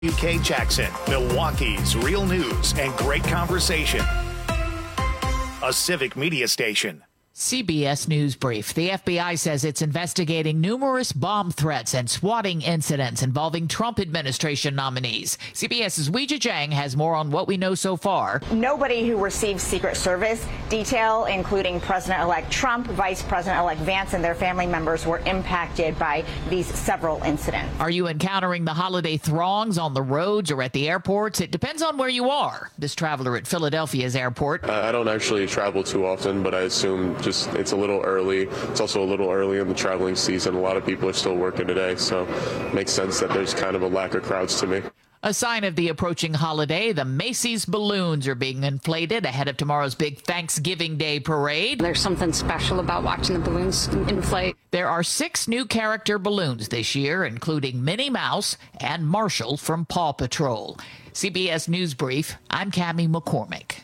UK Jackson, Milwaukee's real news and great conversation. A Civic Media station. CBS News Brief. The FBI says it's investigating numerous bomb threats and swatting incidents involving Trump administration nominees. CBS's Weijia Jiang has more on what we know so far. Nobody who received Secret Service detail, including President-elect Trump, Vice President-elect Vance, and their family members were impacted by these several incidents. Are you encountering the holiday throngs on the roads or at the airports? It depends on where you are. This traveler at Philadelphia's airport. I don't actually travel too often, but I assume it's a little early. It's also a little early in the traveling season. A lot of people are still working today, so it makes sense that there's kind of a lack of crowds to me. A sign of the approaching holiday, the Macy's balloons are being inflated ahead of tomorrow's big Thanksgiving Day parade. There's something special about watching the balloons inflate. There are 6 new character balloons this year, including Minnie Mouse and Marshall from Paw Patrol. CBS News Brief, I'm Cammie McCormick.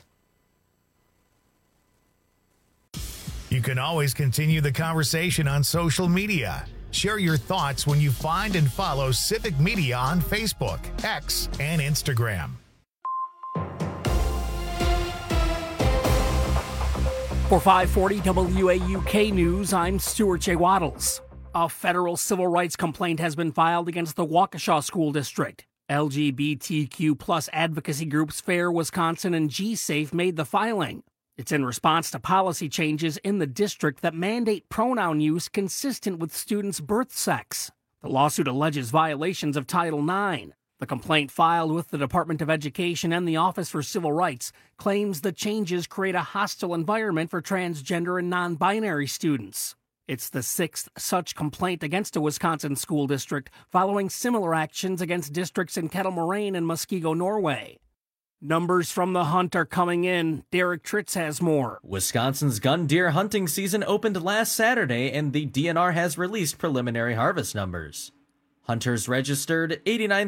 You can always continue the conversation on social media. Share your thoughts when you find and follow Civic Media on Facebook, X, and Instagram. For 540 WAUK News, I'm Stuart J. Waddles. A federal civil rights complaint has been filed against the Waukesha School District. LGBTQ plus advocacy groups Fair Wisconsin and G-Safe made the filing. It's in response to policy changes in the district that mandate pronoun use consistent with students' birth sex. The lawsuit alleges violations of Title IX. The complaint filed with the Department of Education and the Office for Civil Rights claims the changes create a hostile environment for transgender and non-binary students. It's the 6th such complaint against a Wisconsin school district following similar actions against districts in Kettle Moraine and Muskego, Norway. Numbers from the hunt are coming in. Derek Tritz has more. Wisconsin's gun deer hunting season opened last Saturday, and the DNR has released preliminary harvest numbers. Hunters registered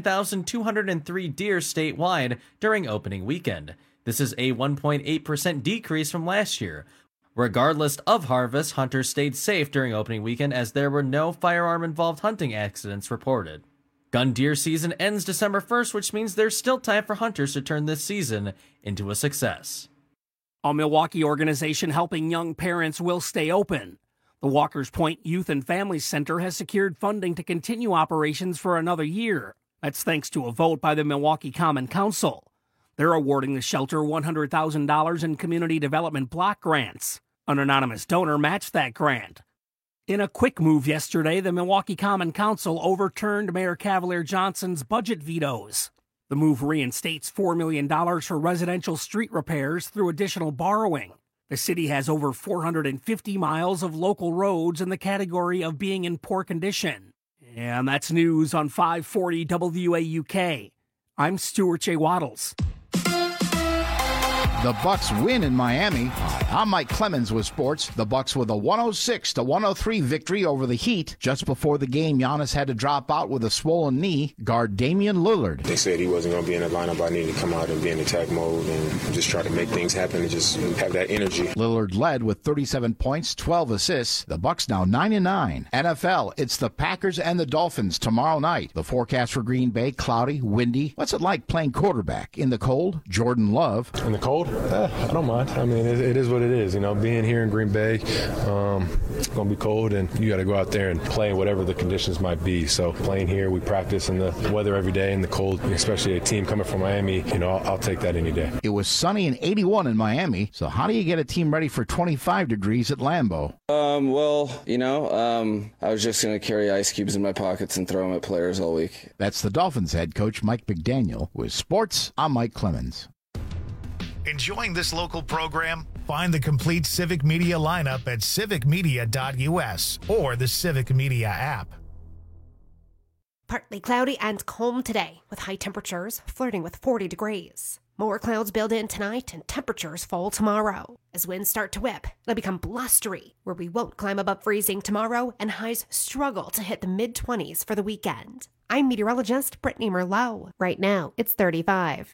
89,203 deer statewide during opening weekend. This is a 1.8% decrease from last year. Regardless of harvest, hunters stayed safe during opening weekend as there were no firearm-involved hunting accidents reported. Gun deer season ends December 1st, which means there's still time for hunters to turn this season into a success. A Milwaukee organization helping young parents will stay open. The Walker's Point Youth and Family Center has secured funding to continue operations for another year. That's thanks to a vote by the Milwaukee Common Council. They're awarding the shelter $100,000 in community development block grants. An anonymous donor matched that grant. In a quick move yesterday, the Milwaukee Common Council overturned Mayor Cavalier Johnson's budget vetoes. The move reinstates $4 million for residential street repairs through additional borrowing. The city has over 450 miles of local roads in the category of being in poor condition. And that's news on 540 WAUK. I'm Stuart J. Waddles. The Bucks win in Miami. I'm Mike Clemens with sports. The Bucks with a 106-103 victory over the Heat. Just before the game, Giannis had to drop out with a swollen knee. Guard Damian Lillard. They said he wasn't going to be in the lineup. I needed to come out and be in attack mode and just try to make things happen and just have that energy. Lillard led with 37 points, 12 assists. The Bucks now 9-9. NFL, it's the Packers and the Dolphins tomorrow night. The forecast for Green Bay, cloudy, windy. What's it like playing quarterback in the cold? Jordan Love. In the cold? I don't mind. I mean, it is what it is. You know, being here in Green Bay, it's going to be cold, and you got to go out there and play whatever the conditions might be. So playing here, we practice in the weather every day in the cold, especially a team coming from Miami. You know, I'll take that any day. It was sunny and 81 in Miami. So how do you get a team ready for 25 degrees at Lambeau? I was just going to carry ice cubes in my pockets and throw them at players all week. That's the Dolphins head coach Mike McDaniel. With sports, I'm Mike Clemens. Enjoying this local program? Find the complete Civic Media lineup at civicmedia.us or the Civic Media app. Partly cloudy and calm today, with high temperatures flirting with 40 degrees. More clouds build in tonight and temperatures fall tomorrow. As winds start to whip, they'll become blustery, where we won't climb above freezing tomorrow and highs struggle to hit the mid-20s for the weekend. I'm meteorologist Brittany Merlot. Right now, it's 35.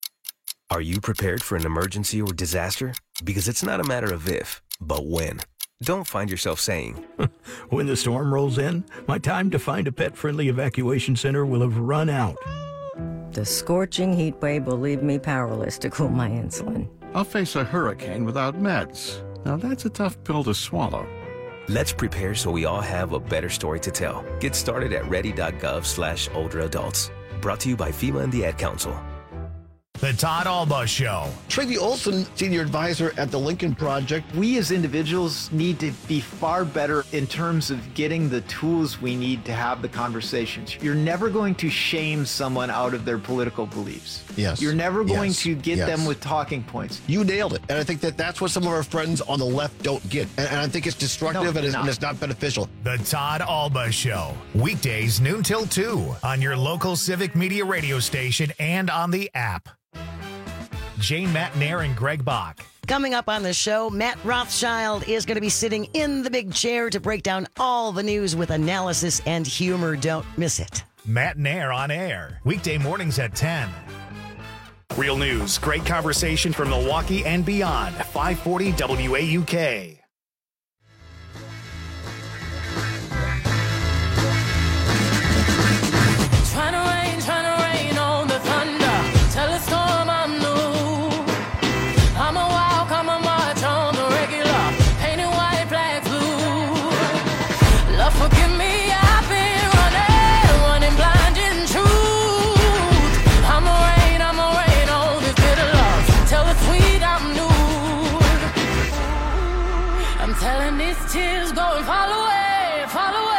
Are you prepared for an emergency or disaster? Because it's not a matter of if, but when. don't find yourself saying, when the storm rolls in, my time to find a pet-friendly evacuation center will have run out. The scorching heat wave will leave me powerless to cool my insulin. I'll face a hurricane without meds. Now that's a tough pill to swallow. Let's prepare so we all have a better story to tell. Get started at ready.gov/older adults. Brought to you by FEMA and the Ad Council. The Todd Alba Show. Tracy Olson, senior advisor at the Lincoln Project. We as individuals need to be far better in terms of getting the tools we need to have the conversations. You're never going to shame someone out of their political beliefs. Yes. You're never going to get them with talking points. You nailed it. And I think that's what some of our friends on the left don't get. And I think it's destructive and it's not beneficial. The Todd Alba Show. Weekdays noon till 2 on your local Civic Media radio station and on the app. Jane Matnair and Greg Bach. Coming up on the show, Matt Rothschild is going to be sitting in the big chair to break down all the news with analysis and humor. Don't miss it. Matnair on air. Weekday mornings at 10. Real news, great conversation from Milwaukee and beyond. 540 WAUK. Trying to rain on the thunder. Tell a storm I'm new. I'm a walk, I'm a march on the regular. Painted white flags blue. Love, forgive me, I've been running blind in truth. I'm a rain on this bitter love. Tell the sweet I'm new. I'm telling these tears go and fall away, fall away.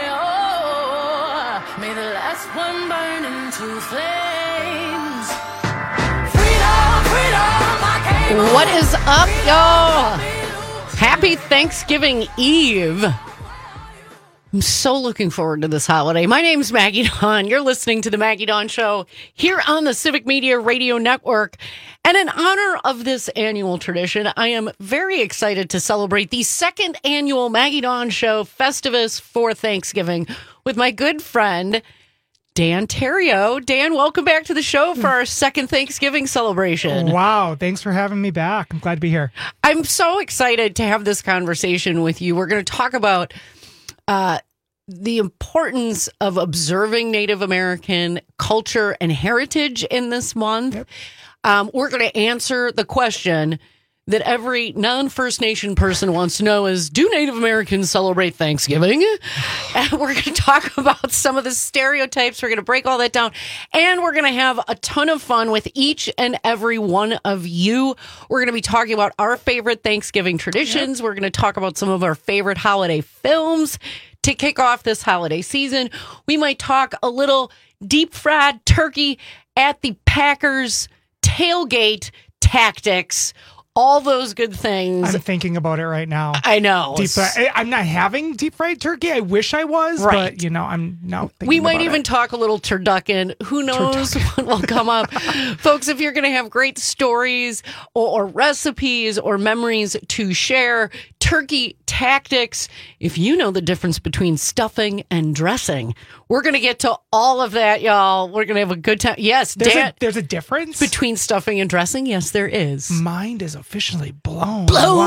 Oh, may the last one burn into flames. Freedom, freedom, I came. What is up, y'all? Happy Thanksgiving Eve. I'm so looking forward to this holiday. My name's Maggie Dawn. You're listening to The Maggie Dawn Show here on the Civic Media Radio Network. And in honor of this annual tradition, I am very excited to celebrate the second annual Maggie Dawn Show Festivus for Thanksgiving with my good friend, Dan Terrio. Dan, welcome back to the show for our second Thanksgiving celebration. Wow, thanks for having me back. I'm glad to be here. I'm so excited to have this conversation with you. We're going to talk about the importance of observing Native American culture and heritage in this month. Yep. We're going to answer the question that every non-First Nation person wants to know is, do Native Americans celebrate Thanksgiving? And we're going to talk about some of the stereotypes. We're going to break all that down. And we're going to have a ton of fun with each and every one of you. We're going to be talking about our favorite Thanksgiving traditions. Yep. We're going to talk about some of our favorite holiday films to kick off this holiday season. We might talk a little deep fried turkey at the Packers tailgate tactics. All those good things. I'm thinking about it right now. I know. I'm not having deep fried turkey. I wish I was, right. But I'm now thinking we might about even it. talk a little turducken. Who knows what will come up. Folks, if you're going to have great stories or recipes or memories to share, turkey tactics, if you know the difference between stuffing and dressing, we're going to get to all of that, y'all. We're going to have a good time. Yes, there's a difference between stuffing and dressing. Yes, there is. Mind is officially blown.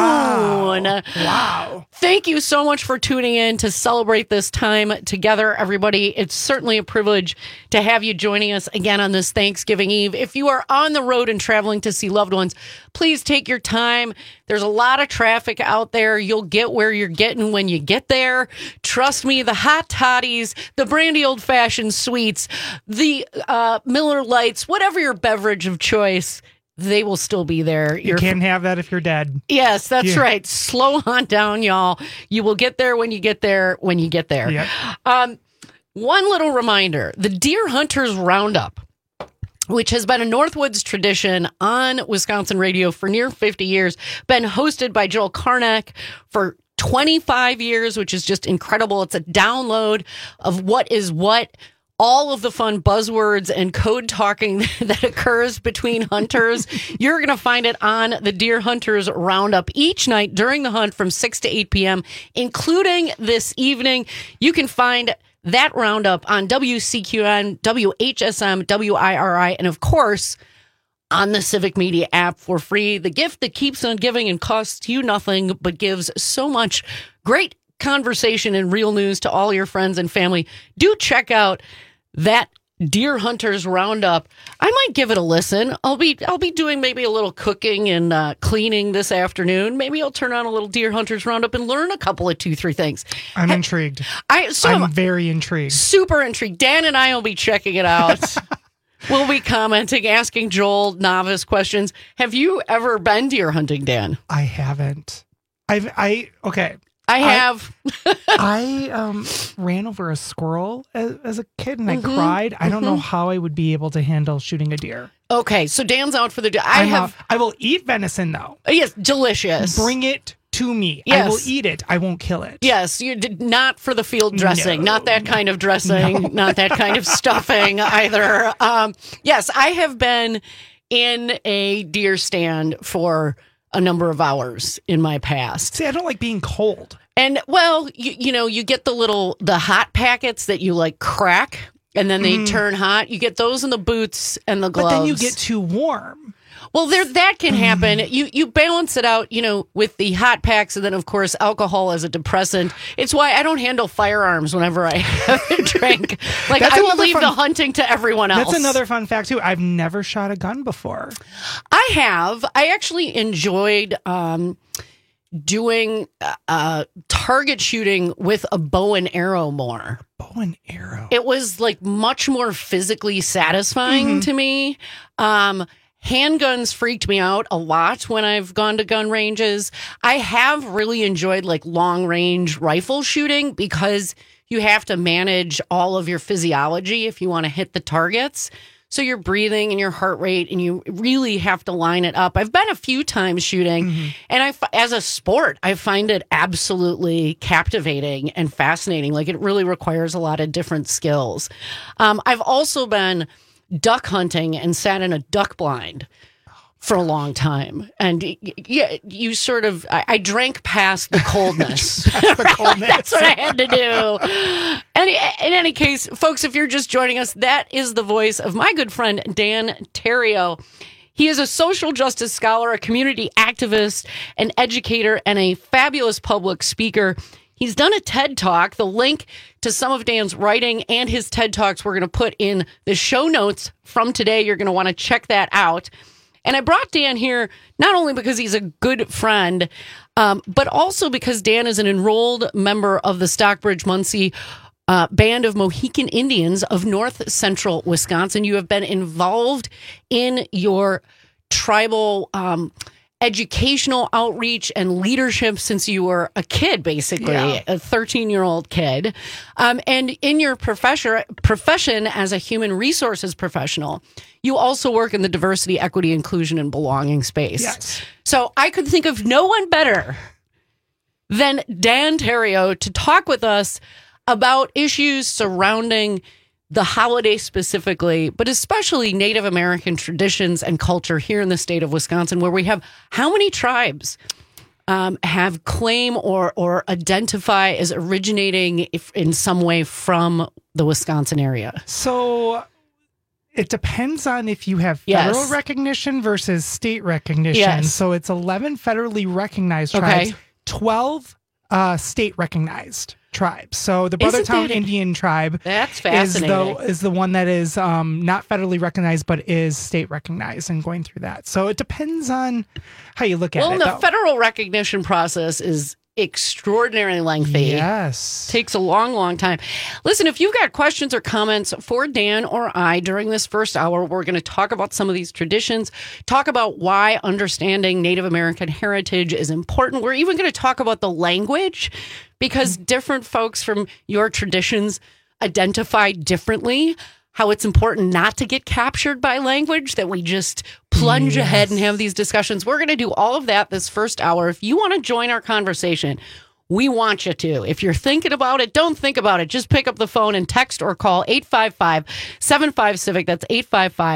Wow. Thank you so much for tuning in to celebrate this time together, everybody. It's certainly a privilege to have you joining us again on this Thanksgiving Eve. If you are on the road and traveling to see loved ones, please take your time. There's a lot of traffic out there. You'll get where you're getting when you get there. Trust me, the hot toddies, the brandy old-fashioned sweets, the Miller Lights, whatever your beverage of choice, they will still be there. You can't have that if you're dead. Yes, that's right. Slow on down, y'all. You will get there when you get there when you get there. Yep. One little reminder, the Deer Hunters Roundup, which has been a Northwoods tradition on Wisconsin radio for near 50 years, been hosted by Joel Karnak for 25 years, which is just incredible. It's a download of what is what, all of the fun buzzwords and code talking that occurs between hunters. You're going to find it on the Deer Hunters Roundup each night during the hunt from 6 to 8 p.m., including this evening. You can find that roundup on WCQN, WHSM, WIRI, and of course, on the Civic Media app for free. The gift that keeps on giving and costs you nothing, but gives so much great conversation and real news to all your friends and family. Do check out that Deer Hunters Roundup. I might give it a listen. I'll be doing maybe a little cooking and cleaning this afternoon. Maybe I'll turn on a little Deer Hunters Roundup and learn a couple of 2-3 things. I'm intrigued. I'm very intrigued. Super intrigued. Dan and I will be checking it out. We'll be commenting, asking Joel novice questions. Have you ever been deer hunting, Dan? I haven't. Okay. I have. I ran over a squirrel as a kid and I cried. I don't know how I would be able to handle shooting a deer. Okay, so Dan's out for the deer. I will eat venison though. Yes, delicious. Bring it to me. Yes. I will eat it. I won't kill it. Yes, you did not for the field dressing. Not that kind of dressing. Not that kind of stuffing either. Yes, I have been in a deer stand for a number of hours in my past. See, I don't like being cold. And well, you get the hot packets that you like crack and then they turn hot. You get those in the boots and the gloves. But then you get too warm. Well, that can happen. You balance it out, with the hot packs and then, of course, alcohol as a depressant. It's why I don't handle firearms whenever I have a drink. Like, I will leave the hunting to everyone else. That's another fun fact, too. I've never shot a gun before. I have. I actually enjoyed doing target shooting with a bow and arrow more. Bow and arrow. It was like much more physically satisfying to me. Handguns freaked me out a lot when I've gone to gun ranges. I have really enjoyed like long range rifle shooting because you have to manage all of your physiology if you want to hit the targets. So your breathing and your heart rate, and you really have to line it up. I've been a few times shooting, and as a sport, I find it absolutely captivating and fascinating. Like, it really requires a lot of different skills. I've also been duck hunting and sat in a duck blind for a long time. And yeah, you sort of, I drank past the coldness. That's what I had to do. In any case, folks, if you're just joining us, that is the voice of my good friend, Dan Terrio. He is a social justice scholar, a community activist, an educator, and a fabulous public speaker. He's done a TED Talk. The link to some of Dan's writing and his TED Talks we're going to put in the show notes from today. You're going to want to check that out. And I brought Dan here not only because he's a good friend, but also because Dan is an enrolled member of the Stockbridge-Munsee Band of Mohican Indians of North Central Wisconsin. You have been involved in your tribal educational outreach and leadership since you were a kid, basically, a 13-year-old kid. And in your profession as a human resources professional, you also work in the diversity, equity, inclusion, and belonging space. Yes. So I could think of no one better than Dan Terrio to talk with us about issues surrounding the holiday specifically, but especially Native American traditions and culture here in the state of Wisconsin, where we have how many tribes have claim or identify as originating in some way from the Wisconsin area? So it depends on if you have federal recognition versus state recognition. Yes. So it's 11 federally recognized tribes, 12 state recognized tribes. So the Brothertown Indian tribe that's fascinating. is the one that is not federally recognized but is state recognized, and going through that. So it depends on how you look at it. Well, the federal recognition process is extraordinarily lengthy. Yes. Takes a long, long time. Listen, if you've got questions or comments for Dan or I during this first hour, we're going to talk about some of these traditions, talk about why understanding Native American heritage is important. We're even going to talk about the language, because different folks from your traditions identify differently, how it's important not to get captured by language, that we just plunge ahead and have these discussions. We're going to do all of that this first hour. If you want to join our conversation, we want you to. If you're thinking about it, don't think about it. Just pick up the phone and text or call 855-75-CIVIC. That's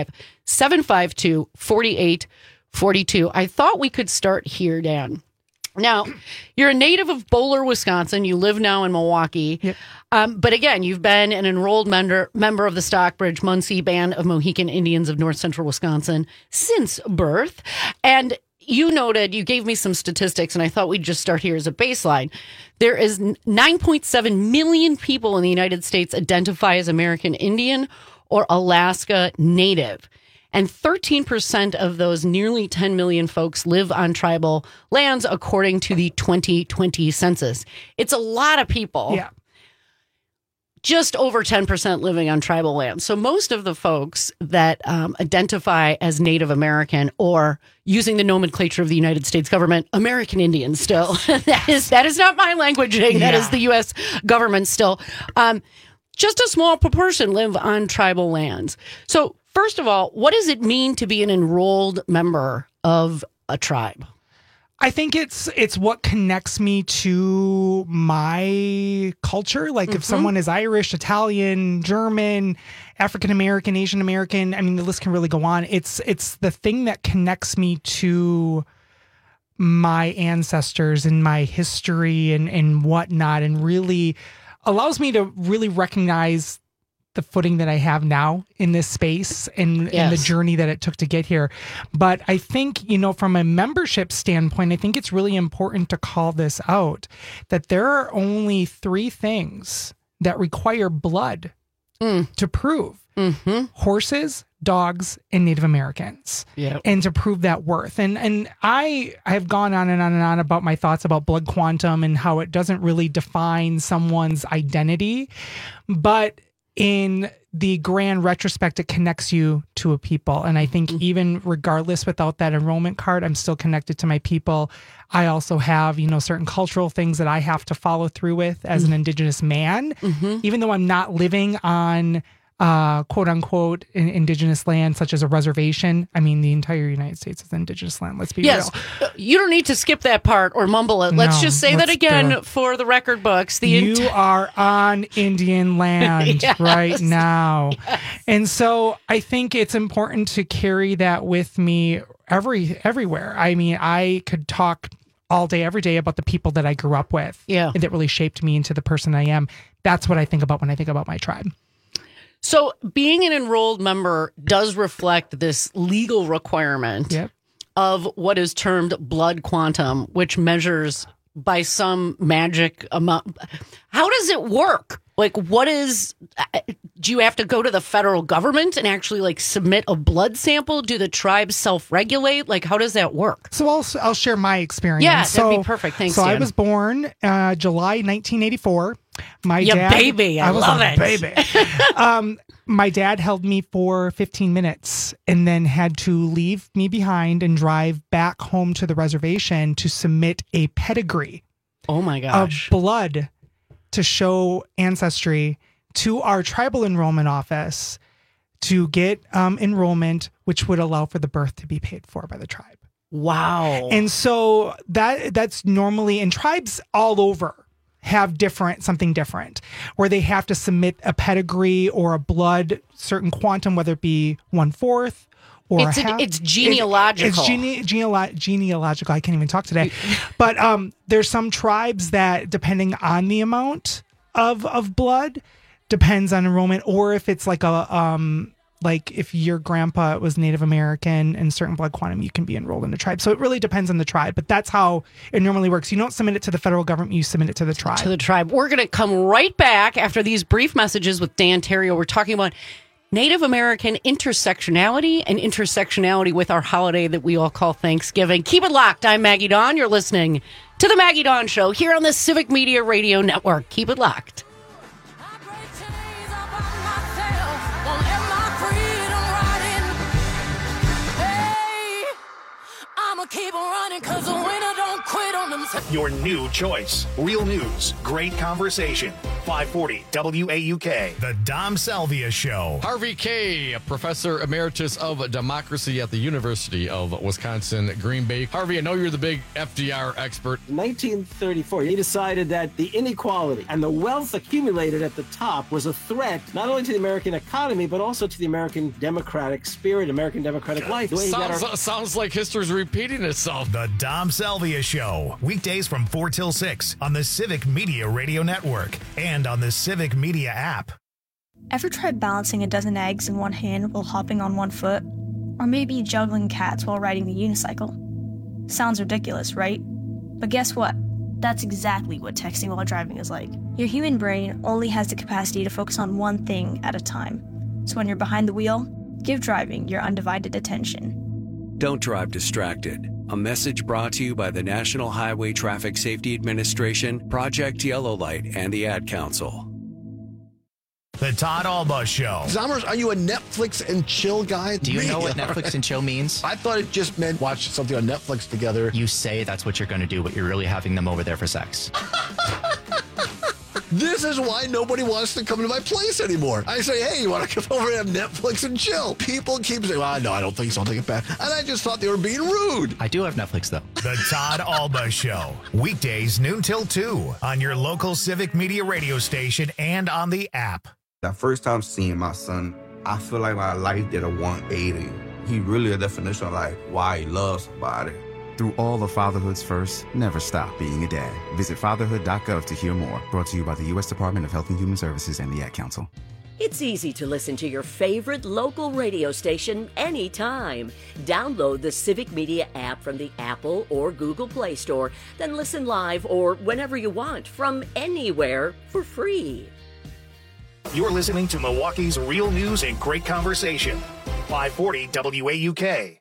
855-752-4842. I thought we could start here, Dan. Now, you're a native of Bowler, Wisconsin. You live now in Milwaukee. Yep. But again, you've been an enrolled member of the Stockbridge-Munsee Band of Mohican Indians of north central Wisconsin since birth. And you gave me some statistics, and I thought we'd just start here as a baseline. There is 9.7 million people in the United States identify as American Indian or Alaska Native. And 13% of those nearly 10 million folks live on tribal lands, according to the 2020 census. It's a lot of people. Yeah. Just over 10% living on tribal lands. So most of the folks that identify as Native American, or using the nomenclature of the United States government, American Indians still. that is not my languaging. Yeah. That is the U.S. government still. Just a small proportion live on tribal lands. So first of all, what does it mean to be an enrolled member of a tribe? I think it's what connects me to my culture. Like if someone is Irish, Italian, German, African American, Asian American, I mean, the list can really go on. It's the thing that connects me to my ancestors and my history and whatnot, and really allows me to really recognize the footing that I have now in this space and the journey that it took to get here. But I think, from a membership standpoint, I think it's really important to call this out, that there are only 3 things that require blood to prove. Horses, dogs, and Native Americans. Yep. And to prove that worth. And I have gone on and on and on about my thoughts about blood quantum and how it doesn't really define someone's identity. But in the grand retrospect, it connects you to a people. And I think even regardless, without that enrollment card, I'm still connected to my people. I also have, certain cultural things that I have to follow through with as an Indigenous man, even though I'm not living on quote unquote Indigenous land, such as a reservation. I mean, the entire United States is Indigenous land. Let's be real. You don't need to skip that part or mumble it. Let's just say that again for the record books. You are on Indian land right now. Yes. And so I think it's important to carry that with me everywhere. I mean, I could talk all day, every day about the people that I grew up with and that really shaped me into the person I am. That's what I think about when I think about my tribe. So being an enrolled member does reflect this legal requirement of what is termed blood quantum, which measures by some magic amount. How does it work? Like, do you have to go to the federal government and actually submit a blood sample? Do the tribes self-regulate? Like, how does that work? So I'll share my experience. Yeah, that'd be perfect. Thanks, Dan. I was born July 1984. My dad, baby. I love it. Baby. My dad held me for 15 minutes and then had to leave me behind and drive back home to the reservation to submit a pedigree. Oh my gosh. Of blood to show ancestry to our tribal enrollment office to get enrollment, which would allow for the birth to be paid for by the tribe. Wow. And so that's normally, and tribes all over have something different, where they have to submit a pedigree or a blood certain quantum, whether it be 1/4 or it's genealogical. It's genealogical. I can't even talk today. But there's some tribes that, depending on the amount of blood, depends on enrollment, or if it's like if your grandpa was Native American and certain blood quantum, you can be enrolled in the tribe. So it really depends on the tribe, but that's how it normally works. You don't submit it to the federal government, you submit it to the tribe. We're going to come right back after these brief messages with Dan Terrio. We're talking about Native American intersectionality and intersectionality with our holiday that we all call Thanksgiving. Keep it locked. I'm Maggie Dawn. You're listening to The Maggie Dawn Show here on the Civic Media Radio Network. Keep it locked. Keep running, 'cause the winner don't quit on themselves. Your new choice. Real news, great conversation. 540 WAUK. The Dom Salvia Show. Harvey Kaye, a professor emeritus of democracy at the University of Wisconsin, Green Bay. Harvey, I know you're the big FDR expert. In 1934, he decided that the inequality and the wealth accumulated at the top was a threat not only to the American economy, but also to the American democratic spirit, American democratic life. The way he got Sounds like history's repeating itself. The Dom Salvia Show. Weekdays from 4 till 6 on the Civic Media Radio Network and on the Civic Media app. Ever tried balancing a dozen eggs in one hand while hopping on one foot? Or maybe juggling cats while riding the unicycle? Sounds ridiculous, right? But guess what? That's exactly what texting while driving is like. Your human brain only has the capacity to focus on one thing at a time. So when you're behind the wheel, give driving your undivided attention. Don't drive distracted. A message brought to you by the National Highway Traffic Safety Administration, Project Yellow Light, and the Ad Council. The Todd Alba Show. Zommers, are you a Netflix and chill guy? Do you know what Netflix and chill means? I thought it just meant watch something on Netflix together. You say that's what you're going to do, but you're really having them over there for sex. This is why nobody wants to come to my place anymore. I say, hey, you want to come over and have Netflix and chill? People keep saying, well, no, I don't think so. I'll take it back. And I just thought they were being rude. I do have Netflix, though. The Todd Alba Show. Weekdays, noon till 2 on your local Civic Media radio station and on the app. That first time seeing my son, I feel like my life did a 180. He really a definition of like why he loves somebody. Through all of fatherhood's first, never stop being a dad. Visit fatherhood.gov to hear more. Brought to you by the U.S. Department of Health and Human Services and the Ad Council. It's easy to listen to your favorite local radio station anytime. Download the Civic Media app from the Apple or Google Play Store, then listen live or whenever you want from anywhere for free. You're listening to Milwaukee's real news and great conversation. 540 WAUK.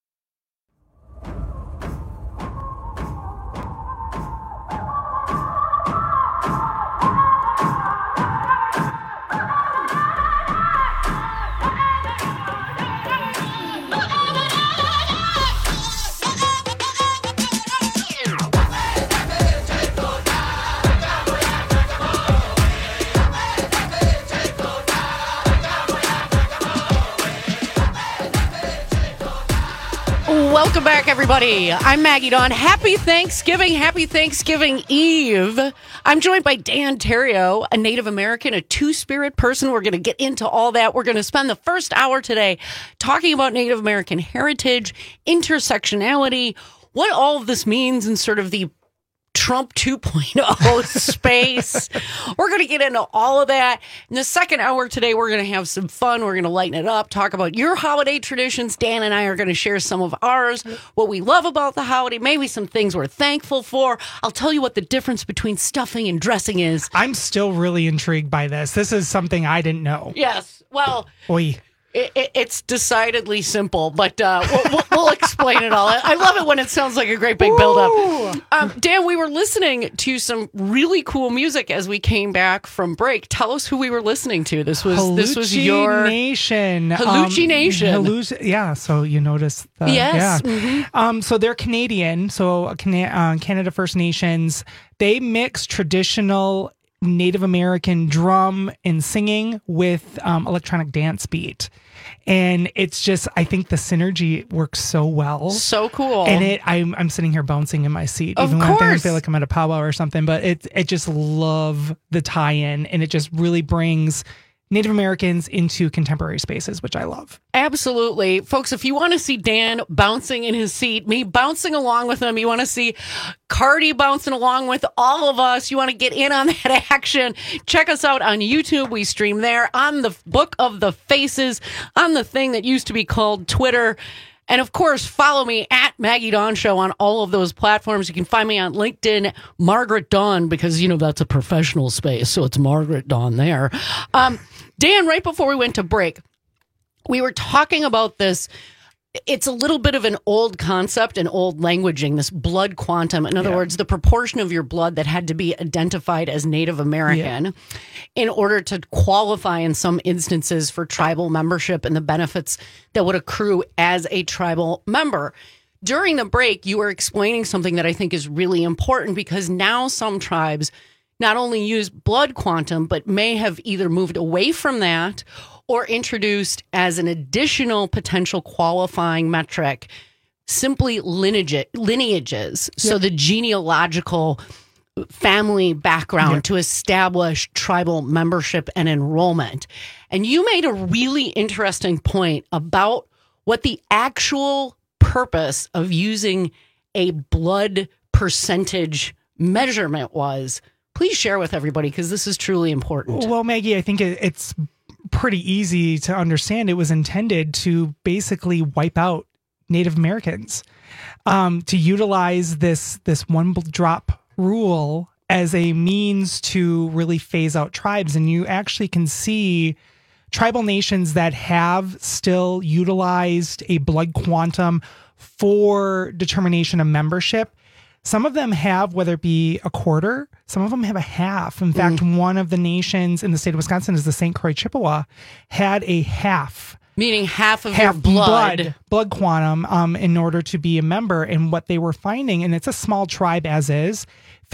Welcome back, everybody. I'm Maggie Dawn. Happy Thanksgiving Eve. I'm joined by Dan Terrio, a Native American, a two-spirit person. We're going to get into all that. We're going to spend the first hour today talking about Native American heritage, intersectionality, what all of this means in sort of the Trump 2.0 space. We're going to get into all of that. In the second hour today, we're going to have some fun. We're going to lighten it up, talk about your holiday traditions. Dan and I are going to share some of ours, what we love about the holiday, maybe some things we're thankful for. I'll tell you what the difference between stuffing and dressing is. I'm still really intrigued by this. This is something I didn't know. Yes. Well, Oy. It's decidedly simple, but we'll explain it all. I love it when it sounds like a great big build-up. Dan, we were listening to some really cool music as we came back from break. Tell us who we were listening to. This was your Nation. Hallucination. Yeah, so you noticed that. Yes. Yeah. Mm-hmm. So they're Canadian. So Canada First Nations. They mix traditional Native American drum and singing with electronic dance beat. And it's just, I think the synergy works so well. So cool. And I'm sitting here bouncing in my seat. Of even course. when I feel like I'm at a powwow or something. But it just love the tie-in. And it just really brings Native Americans into contemporary spaces, which I love. Absolutely. Folks, if you want to see Dan bouncing in his seat, me bouncing along with him, you want to see Cardi bouncing along with all of us, you want to get in on that action, check us out on YouTube. We stream there, on the Book of the Faces, on the thing that used to be called Twitter. And of course, follow me at Maggie Dawn Show on all of those platforms. You can find me on LinkedIn, Margaret Dawn, because, that's a professional space. So it's Margaret Dawn there. Dan, right before we went to break, we were talking about this. It's a little bit of an old concept and old languaging, this blood quantum. In other words, the proportion of your blood that had to be identified as Native American in order to qualify in some instances for tribal membership and the benefits that would accrue as a tribal member. During the break, you were explaining something that I think is really important because now some tribes not only use blood quantum, but may have either moved away from that or introduced as an additional potential qualifying metric simply lineages. So the genealogical family background to establish tribal membership and enrollment. And you made a really interesting point about what the actual purpose of using a blood percentage measurement was. Please share with everybody, because this is truly important. Well, Maggie, I think it's pretty easy to understand. It was intended to basically wipe out Native Americans, to utilize this one drop rule as a means to really phase out tribes. And you actually can see tribal nations that have still utilized a blood quantum for determination of membership. Some of them have, whether it be a quarter, some of them have a half. In fact, one of the nations in the state of Wisconsin is the St. Croix Chippewa, had a half. Meaning half of your blood quantum in order to be a member. And what they were finding, and it's a small tribe as is,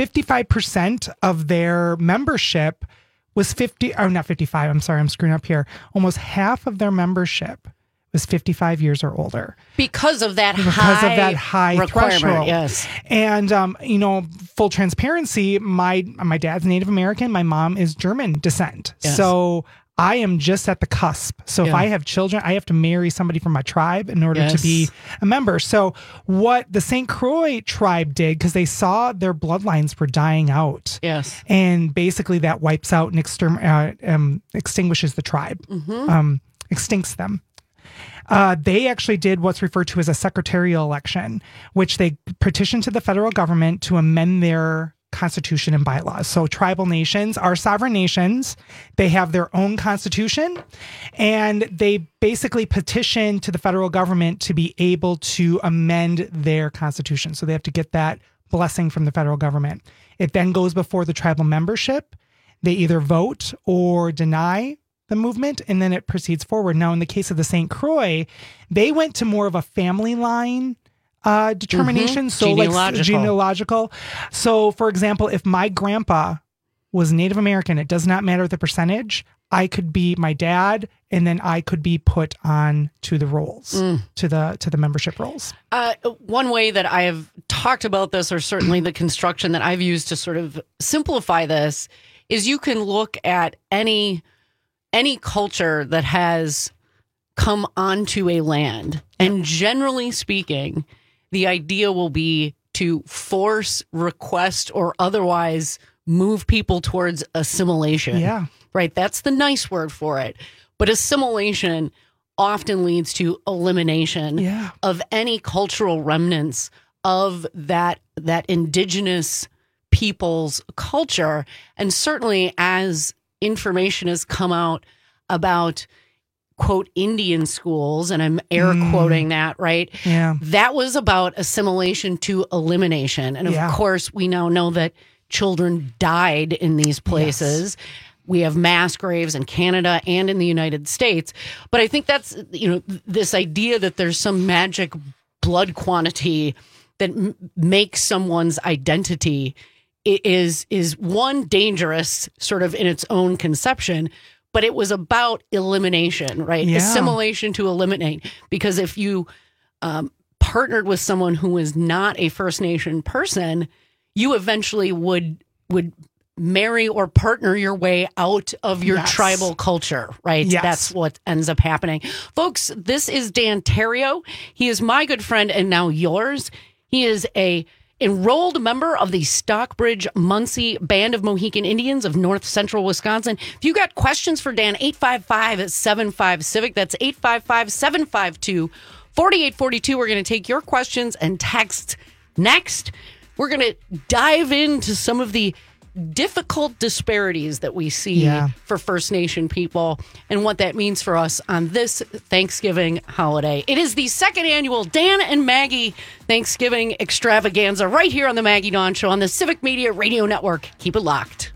55% of their membership was not 55, I'm sorry, I'm screwing up here. Almost half of their membership was 55 years or older. Because of that high threshold. Yes. And, full transparency, my dad's Native American, my mom is German descent. Yes. So I am just at the cusp. So if I have children, I have to marry somebody from my tribe in order to be a member. So what the St. Croix tribe did, because they saw their bloodlines were dying out. Yes. And basically that wipes out and extinguishes the tribe, extincts them. They actually did what's referred to as a secretarial election, which they petitioned to the federal government to amend their constitution and bylaws. So tribal nations are sovereign nations. They have their own constitution, and they basically petition to the federal government to be able to amend their constitution. So they have to get that blessing from the federal government. It then goes before the tribal membership. They either vote or deny the movement, and then it proceeds forward. Now, in the case of the St. Croix, they went to more of a family line determination. So genealogical. So for example, if my grandpa was Native American, it does not matter the percentage. I could be my dad, and then I could be put on to the rolls, to the membership rolls. One way that I have talked about this, or certainly the construction that I've used to sort of simplify this, is you can look at any culture that has come onto a land, and generally speaking, the idea will be to force, request, or otherwise move people towards assimilation. Yeah. Right? That's the nice word for it. But assimilation often leads to elimination of any cultural remnants of that indigenous people's culture. And certainly as information has come out about, quote, Indian schools, and I'm air quoting that, right? Yeah. That was about assimilation to elimination. And of course, we now know that children died in these places. Yes. We have mass graves in Canada and in the United States. But I think that's, this idea that there's some magic blood quantity that makes someone's identity is one, dangerous sort of in its own conception, but it was about elimination, right? Yeah. Assimilation to eliminate. Because if you partnered with someone who was not a First Nation person, you eventually would marry or partner your way out of your tribal culture, right? Yes. That's what ends up happening. Folks, this is Dan Terrio. He is my good friend and now yours. He is a enrolled member of the Stockbridge Muncie Band of Mohican Indians of North Central Wisconsin. If you got questions for Dan, 855-75-CIVIC. That's 855-752-4842. We're going to take your questions and texts next. We're going to dive into some of the difficult disparities that we see for First Nation people and what that means for us on this Thanksgiving holiday. It is the second annual Dan and Maggie Thanksgiving extravaganza right here on the Maggie Dawn Show on the Civic Media Radio Network. Keep it locked.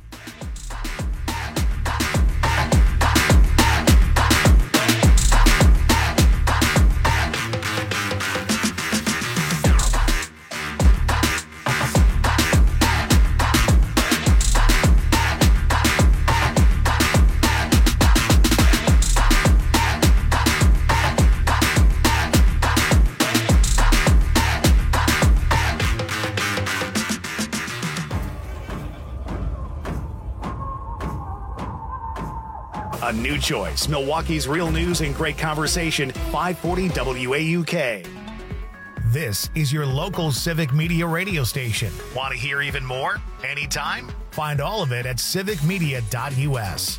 on New Choice, Milwaukee's real news and great conversation, 540 WAUK. This is your local civic media radio station. Want to hear even more? Anytime? Find all of it at civicmedia.us.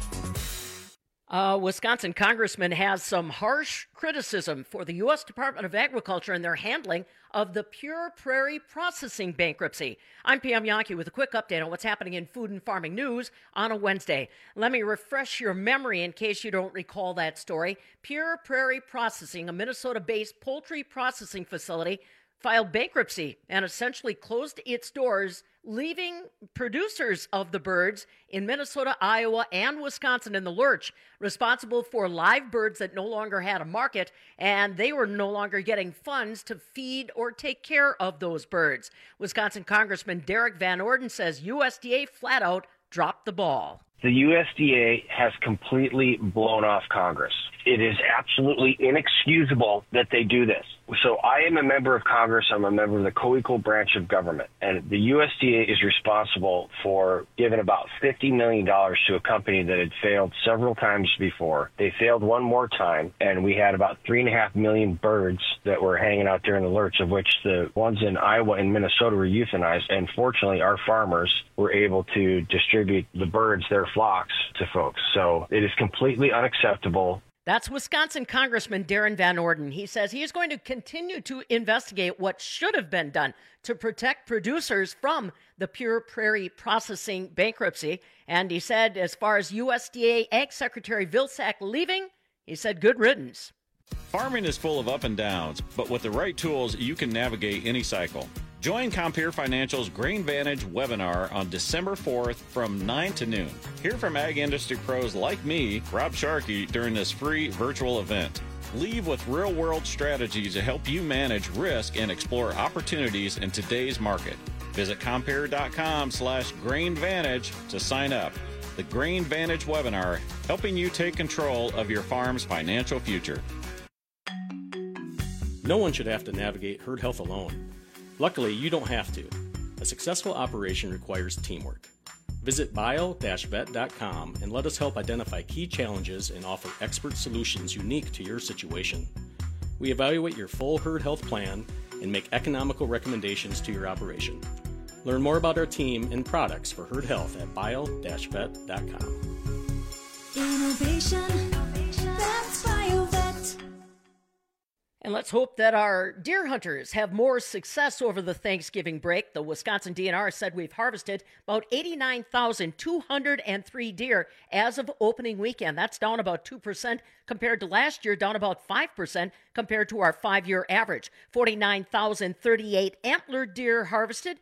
Wisconsin congressman has some harsh criticism for the U.S. Department of Agriculture and their handling of the Pure Prairie processing bankruptcy. I'm Pam Yankee with a quick update on what's happening in food and farming news on a Wednesday. Let me refresh your memory in case you don't recall that story. Pure Prairie Processing, a Minnesota-based poultry processing facility, filed bankruptcy and essentially closed its doors, leaving producers of the birds in Minnesota, Iowa, and Wisconsin in the lurch, responsible for live birds that no longer had a market, and they were no longer getting funds to feed or take care of those birds. Wisconsin Congressman Derek Van Orden says USDA flat out dropped the ball. The USDA has completely blown off Congress. It is absolutely inexcusable that they do this. So I am a member of Congress. I'm a member of the co-equal branch of government. And the USDA is responsible for giving about $50 million to a company that had failed several times before. They failed one more time, and we had about 3.5 million birds that were hanging out there in the lurch, of which the ones in Iowa and Minnesota were euthanized. And fortunately, our farmers were able to distribute the birds, their flocks, to folks. So it is completely unacceptable. That's Wisconsin Congressman Darren Van Orden. He says he is going to continue to investigate what should have been done to protect producers from the Pure Prairie processing bankruptcy. And he said, as far as USDA Ag Secretary Vilsack leaving, he said, good riddance. Farming is full of up and downs, but with the right tools, you can navigate any cycle. Join Compeer Financial's Grain Vantage webinar on December 4th from 9 to noon. Hear from ag industry pros like me, Rob Sharkey, during this free virtual event. Leave with real-world strategies to help you manage risk and explore opportunities in today's market. Visit Compeer.com/GrainVantage to sign up. The Grain Vantage webinar, helping you take control of your farm's financial future. No one should have to navigate herd health alone. Luckily, you don't have to. A successful operation requires teamwork. Visit bio-vet.com and let us help identify key challenges and offer expert solutions unique to your situation. We evaluate your full herd health plan and make economical recommendations to your operation. Learn more about our team and products for herd health at bio-vet.com. Innovation, that's BioVet. And let's hope that our deer hunters have more success over the Thanksgiving break. The Wisconsin DNR said we've harvested about 89,203 deer as of opening weekend. That's down about 2% compared to last year, down about 5% compared to our 5-year average. 49,038 antlered deer harvested,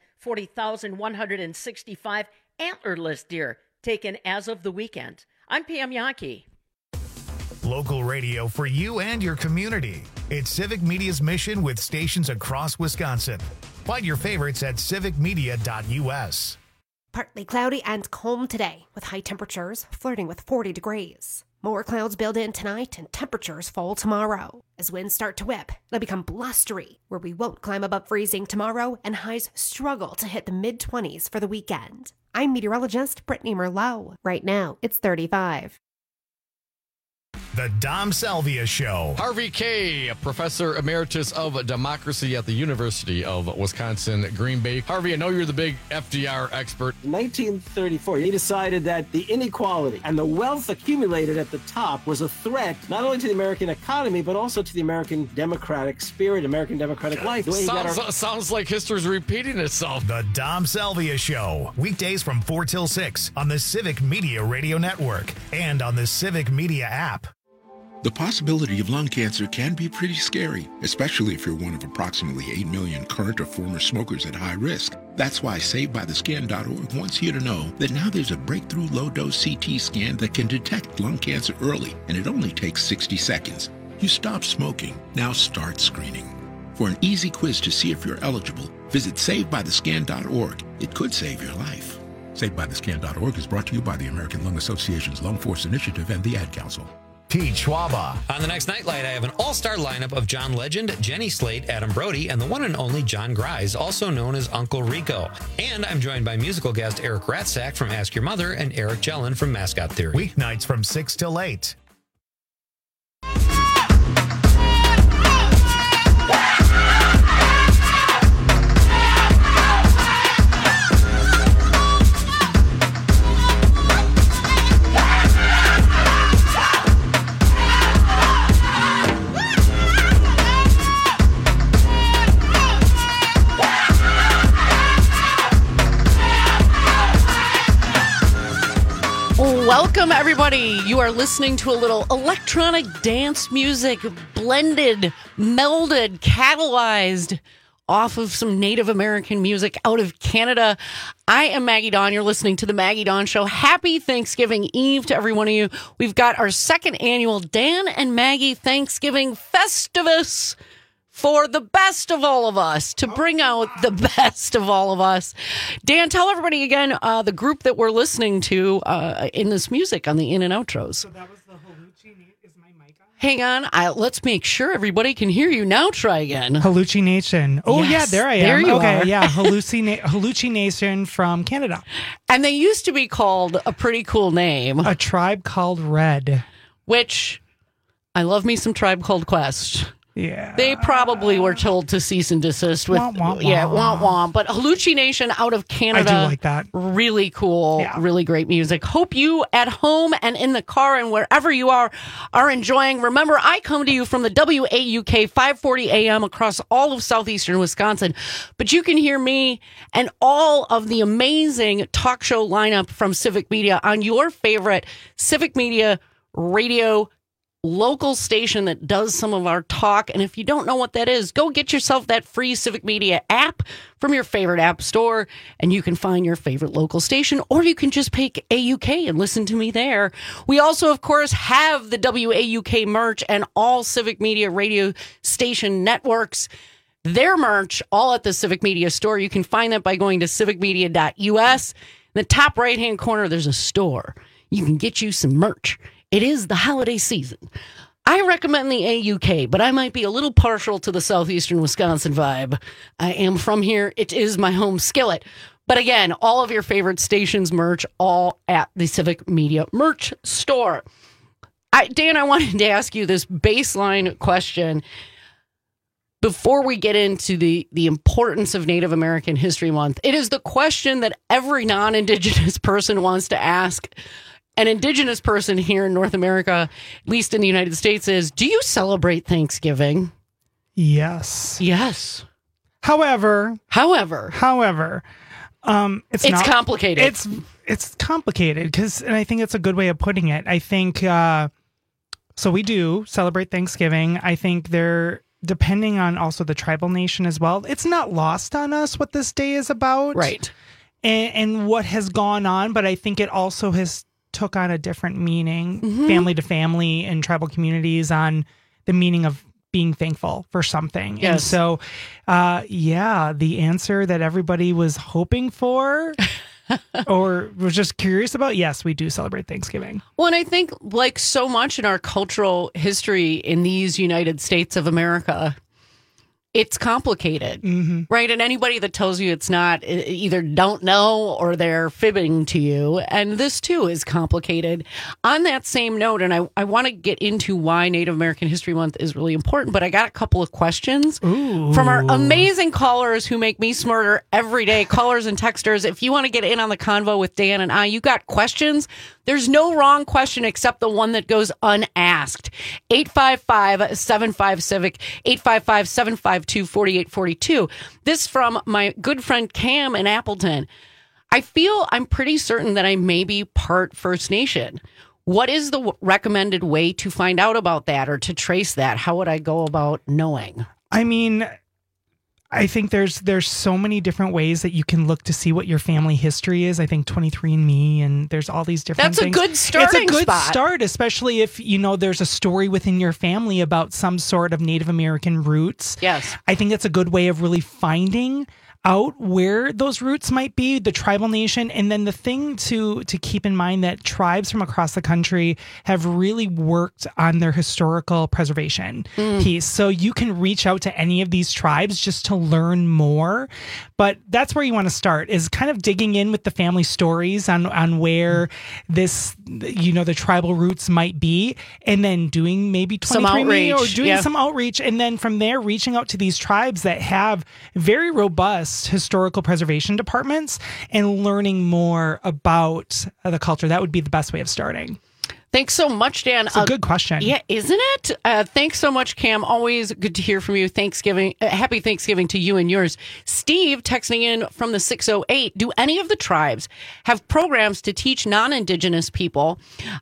40,165 antlerless deer taken as of the weekend. I'm Pam Yankee. Local radio for you and your community. It's Civic Media's mission with stations across Wisconsin. Find your favorites at civicmedia.us. Partly cloudy and calm today, with high temperatures flirting with 40 degrees. More clouds build in tonight and temperatures fall tomorrow. As winds start to whip, they'll become blustery, where we won't climb above freezing tomorrow and highs struggle to hit the mid-20s for the weekend. I'm meteorologist Brittany Merlot. Right now, it's 35. The Dom Salvia Show. Harvey Kaye, Professor Emeritus of Democracy at the University of Wisconsin, Green Bay. Harvey, I know you're the big FDR expert. In 1934, he decided that the inequality and the wealth accumulated at the top was a threat not only to the American economy, but also to the American democratic spirit, American democratic life. Sounds like history's repeating itself. The Dom Salvia Show. Weekdays from 4 till 6 on the Civic Media Radio Network and on the Civic Media app. The possibility of lung cancer can be pretty scary, especially if you're one of approximately 8 million current or former smokers at high risk. That's why SaveByTheScan.org wants you to know that now there's a breakthrough low-dose CT scan that can detect lung cancer early, and it only takes 60 seconds. You stop smoking, now start screening. For an easy quiz to see if you're eligible, visit SaveByTheScan.org. It could save your life. SaveByTheScan.org is brought to you by the American Lung Association's Lung Force Initiative and the Ad Council. Pete Schwaba. On the next Nightlight, I have an all-star lineup of John Legend, Jenny Slate, Adam Brody, and the one and only John Grise, also known as Uncle Rico. And I'm joined by musical guest Eric Ratzak from Ask Your Mother and Eric Jellin from Mascot Theory. Weeknights from 6 till 8. Welcome, everybody. You are listening to a little electronic dance music, blended, melded, catalyzed off of some Native American music out of Canada. I am Maggie Dawn. You're listening to The Maggie Dawn Show. Happy Thanksgiving Eve to every one of you. We've got our second annual Dan and Maggie Thanksgiving Festivus for the best of all of us, to bring out the best of all of us. Dan, tell everybody again the group that we're listening to in this music on the in and outros. So that was the Haluchi. Is my mic on? Hang on. Let's make sure everybody can hear you. Now try again. Haluchi Nation. Oh, Yes, yeah, there I am. there you okay, are. yeah, Haluchi Nation from Canada. And they used to be called a pretty cool name. A Tribe Called Red. Which, I love me some Tribe Called Quest. Yeah. They probably were told to cease and desist with, yeah, womp womp. But Haluchi Nation out of Canada. I do like that. Really cool, really great music. Hope you at home and in the car and wherever you are enjoying. Remember, I come to you from the WAUK 540 AM across all of southeastern Wisconsin. But you can hear me and all of the amazing talk show lineup from Civic Media on your favorite Civic Media radio local station that does some of our talk. And if you don't know what that is, go get yourself that free Civic Media app from your favorite app store, and you can find your favorite local station, or you can just pick AUK and listen to me there. We also, of course, have the WAUK merch and all Civic Media radio station networks. Their merch, all at the Civic Media store. You can find that by going to civicmedia.us. In the top right-hand corner, there's a store. You can get you some merch. It is the holiday season. I recommend the AUK, but I might be a little partial to the southeastern Wisconsin vibe. I am from here. It is my home skillet. But again, all of your favorite stations merch, all at the Civic Media merch store. Dan, I wanted to ask you this baseline question before we get into the importance of Native American History Month. It is the question that every non-Indigenous person wants to ask an Indigenous person here in North America, at least in the United States, is, do you celebrate Thanksgiving? Yes. Yes. However, it's complicated. It's complicated because, and I think it's a good way of putting it. I think, so we do celebrate Thanksgiving. I think depending on also the tribal nation as well, it's not lost on us what this day is about. Right. And what has gone on, but I think it also has took on a different meaning, family to family and tribal communities, on the meaning of being thankful for something. Yes. And so, the answer that everybody was hoping for or was just curious about, yes, we do celebrate Thanksgiving. Well, and I think like so much in our cultural history in these United States of America, it's complicated, right? And anybody that tells you it's not either don't know or they're fibbing to you. And this too is complicated. On that same note, and I want to get into why Native American History Month is really important, but I got a couple of questions from our amazing callers who make me smarter every day. Callers and texters, if you want to get in on the convo with Dan and I, you got questions. There's no wrong question except the one that goes unasked. 855-75-CIVIC, 855-752-4842. This from my good friend Cam in Appleton. I feel I'm pretty certain that I may be part First Nation. What is the recommended way to find out about that or to trace that? How would I go about knowing? I mean, I think there's so many different ways that you can look to see what your family history is. I think 23andMe, and there's all these different things. That's a good starting It's a good spot. start, especially if, there's a story within your family about some sort of Native American roots. Yes. I think that's a good way of really finding out where those roots might be, the tribal nation. And then the thing to keep in mind that tribes from across the country have really worked on their historical preservation piece. So you can reach out to any of these tribes just to learn more. But that's where you want to start, is kind of digging in with the family stories on where this, the tribal roots might be, and then doing maybe 23andMe or doing some outreach. And then from there, reaching out to these tribes that have very robust historical preservation departments and learning more about the culture. That would be the best way of starting. Thanks so much, Dan. It's a good question. Yeah, isn't it? Thanks so much, Cam. Always good to hear from you. Happy Thanksgiving to you and yours. Steve texting in from the 608. Do any of the tribes have programs to teach non-Indigenous people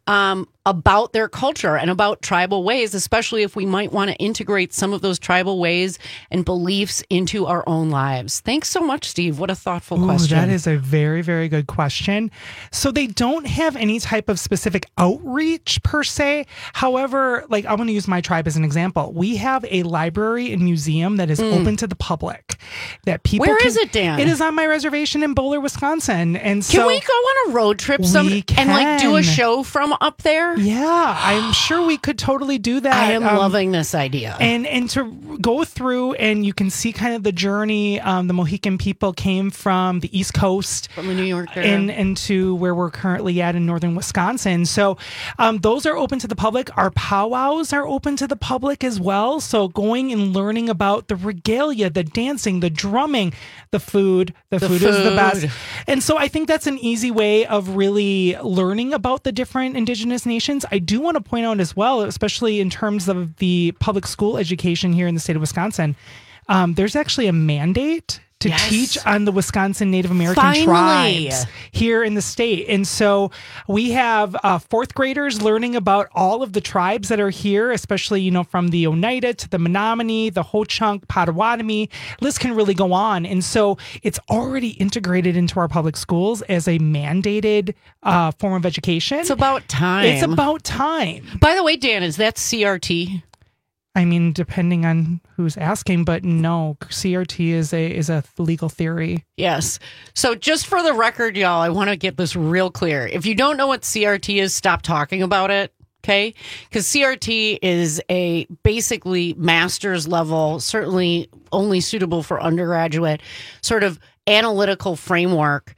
about their culture and about tribal ways, especially if we might want to integrate some of those tribal ways and beliefs into our own lives? Thanks so much, Steve. What a thoughtful question. That is a very, very good question. So they don't have any type of specific outreach per se. However, I want to use my tribe as an example. We have a library and museum that is open to the public. That people Where is it, Dan? It is on my reservation in Bowler, Wisconsin. And so can we go on a road trip and do a show from up there? Yeah, I'm sure we could totally do that. I am loving this idea. And to go through, and you can see kind of the journey. The Mohican people came from the East Coast, from the New York area, and to where we're currently at in northern Wisconsin. So those are open to the public. Our powwows are open to the public as well. So going and learning about the regalia, the dancing, the drumming, the food. The food is the best. And so I think that's an easy way of really learning about the different Indigenous nations. I do want to point out as well, especially in terms of the public school education here in the state of Wisconsin, there's actually a mandate to teach on the Wisconsin Native American tribes here in the state. And so we have fourth graders learning about all of the tribes that are here, especially, from the Oneida to the Menominee, the Ho-Chunk, Potawatomi. List can really go on. And so it's already integrated into our public schools as a mandated form of education. It's about time. It's about time. By the way, Dan, is that CRT? I mean, depending on who's asking, but no, CRT is a legal theory. Yes. So just for the record, y'all, I want to get this real clear. If you don't know what CRT is, stop talking about it. Okay? Because CRT is a basically master's level, certainly only suitable for undergraduate, sort of analytical framework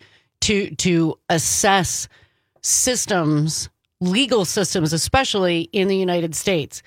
to assess systems, legal systems, especially in the United States.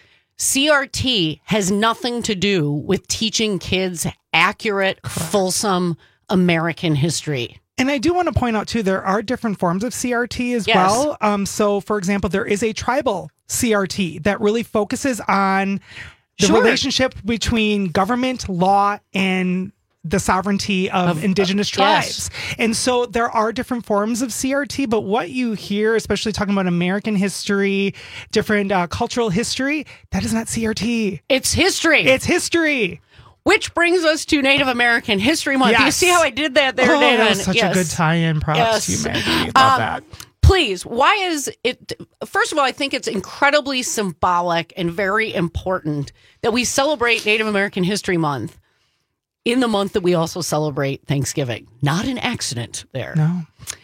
CRT has nothing to do with teaching kids accurate, fulsome American history. And I do want to point out, too, there are different forms of CRT as well. So, for example, there is a tribal CRT that really focuses on the relationship between government, law, and the sovereignty of Indigenous tribes. And so there are different forms of CRT, but what you hear, especially talking about American history, different cultural history, that is not CRT. It's history. It's history. Which brings us to Native American History Month. Do you see how I did that there, Dan? That was such a good tie-in. Props to you, Maggie. Love that. Please, why is it? First of all, I think it's incredibly symbolic and very important that we celebrate Native American History Month in the month that we also celebrate Thanksgiving. Not an accident there. No.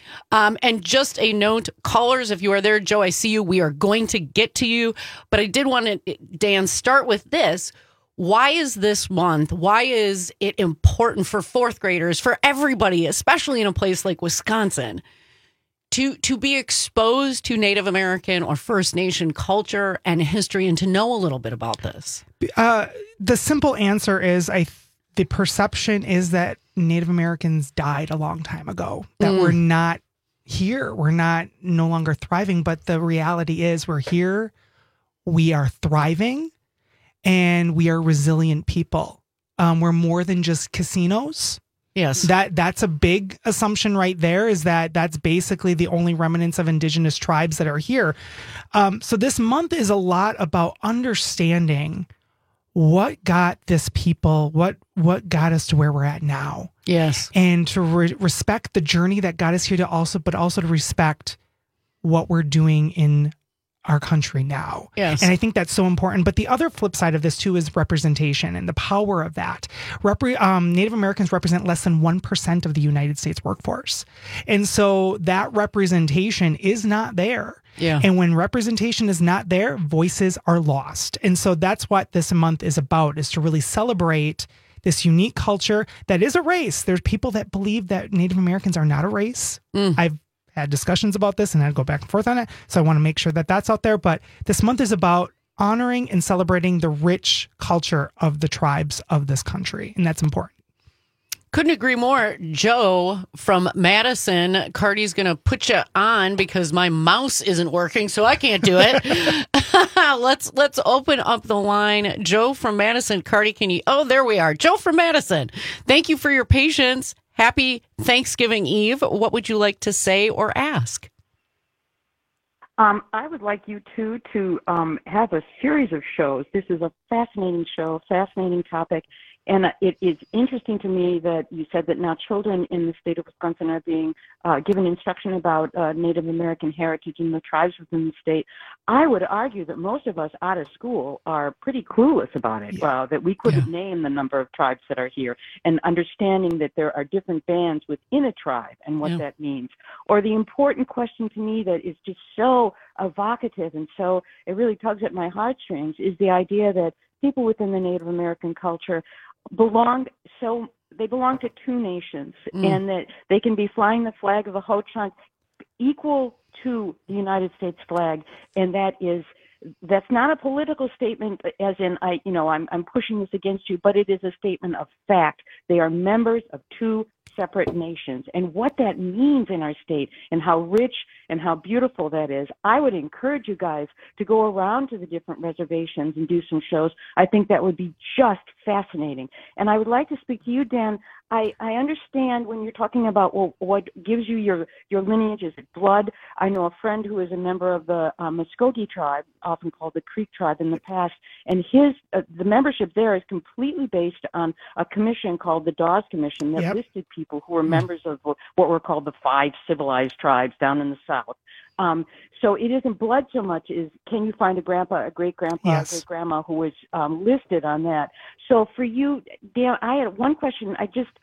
And just a note, callers, if you are there, Joe, I see you. We are going to get to you. But I did want to, Dan, start with this. Why is this month, why is it important for fourth graders, for everybody, especially in a place like Wisconsin, to be exposed to Native American or First Nation culture and history and to know a little bit about this? The simple answer is the perception is that Native Americans died a long time ago, that we're not here. We're no longer thriving. But the reality is we're here. We are thriving and we are resilient people. We're more than just casinos. Yes. That's a big assumption right there, is that that's basically the only remnants of Indigenous tribes that are here. So this month is a lot about understanding what got this people, what got us to where we're at now. Yes. And to respect the journey that got us here, but also to respect what we're doing in our country now. Yes. And I think that's so important. But the other flip side of this too is representation and the power of that. Native Americans represent less than 1% of the United States workforce. And so that representation is not there. Yeah. And when representation is not there, voices are lost. And so that's what this month is about, is to really celebrate this unique culture that is a race. There's people that believe that Native Americans are not a race. I've had discussions about this and I'd go back and forth on it. So I want to make sure that that's out there. But this month is about honoring and celebrating the rich culture of the tribes of this country. And that's important. Couldn't agree more. Joe from Madison, Cardi's going to put you on because my mouse isn't working, so I can't do it. Let's open up the line. Joe from Madison, Cardi, can you? Oh, there we are. Joe from Madison. Thank you for your patience. Happy Thanksgiving Eve. What would you like to say or ask? I would like you two to have a series of shows. This is a fascinating show, fascinating topic. And it is interesting to me that you said that now children in the state of Wisconsin are being given instruction about Native American heritage and the tribes within the state. I would argue that most of us out of school are pretty clueless about it, that we couldn't name the number of tribes that are here, and understanding that there are different bands within a tribe and what that means. Or the important question to me that is just so evocative and so it really tugs at my heartstrings is the idea that people within the Native American culture belong to two nations, and that they can be flying the flag of the Ho-Chunk equal to the United States flag, and that's not a political statement as in I'm pushing this against you, but it is a statement of fact. They are members of two separate nations, and what that means in our state and how rich and how beautiful that is. I would encourage you guys to go around to the different reservations and do some shows. I think that would be just fascinating. And I would like to speak to you, Dan. I understand when you're talking about what gives you your lineage. Is it blood? I know a friend who is a member of the Muskogee tribe, often called the Creek tribe in the past, and the membership there is completely based on a commission called the Dawes Commission that listed people who were members of what were called the 5 civilized tribes down in the South. So it isn't blood so much as can you find a grandpa, a great-grandpa, a great-grandma who was listed on that. So for you, Dan, I had one question.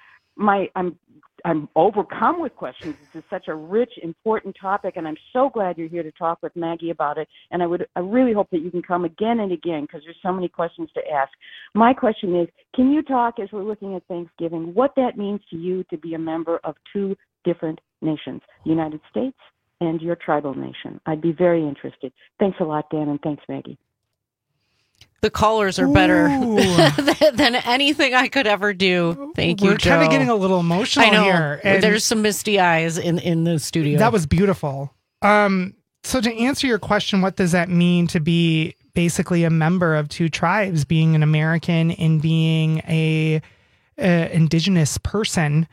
I'm overcome with questions. This is such a rich, important topic, and I'm so glad you're here to talk with Maggie about it. And I really hope that you can come again and again because there's so many questions to ask. My question is, can you talk as we're looking at Thanksgiving, what that means to you to be a member of two different nations, the United States and your tribal nation? I'd be very interested. Thanks a lot, Dan, and thanks, Maggie. The callers are better than anything I could ever do. Thank you, Joe. We're kind of getting a little emotional I know. here. And there's some misty eyes in the studio. That was beautiful. So to answer your question, what does that mean to be basically a member of two tribes, being an American and being a indigenous person?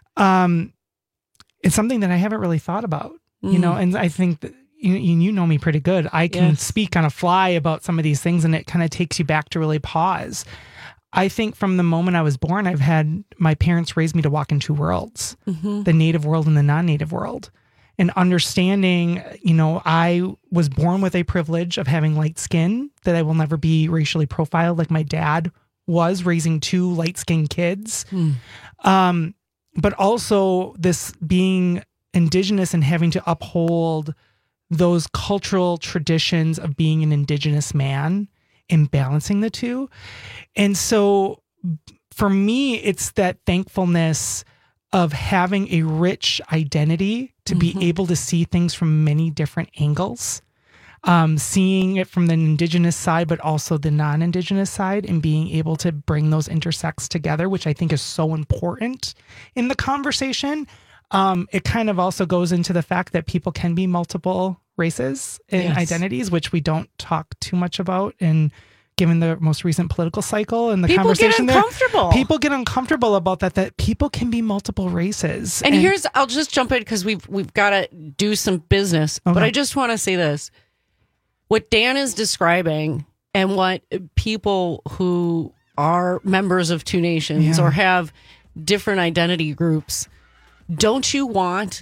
It's something that I haven't really thought about, and I think that you know me pretty good. I can speak on a fly about some of these things, and it kind of takes you back to really pause. I think from the moment I was born, I've had my parents raise me to walk in two worlds, the native world and the non-native world. And understanding, I was born with a privilege of having light skin, that I will never be racially profiled like my dad was, raising two light-skinned kids. But also this being indigenous and having to uphold those cultural traditions of being an indigenous man and balancing the two. And so for me, it's that thankfulness of having a rich identity to be able to see things from many different angles, seeing it from the indigenous side, but also the non-indigenous side, and being able to bring those intersects together, which I think is so important in the conversation. It kind of also goes into the fact that people can be multiple races and identities, which we don't talk too much about. And given the most recent political cycle and the conversation there, people get uncomfortable about that people can be multiple races. And here's, I'll just jump in because we've got to do some business, but I just want to say this. What Dan is describing and what people who are members of two nations or have different identity groups, don't you want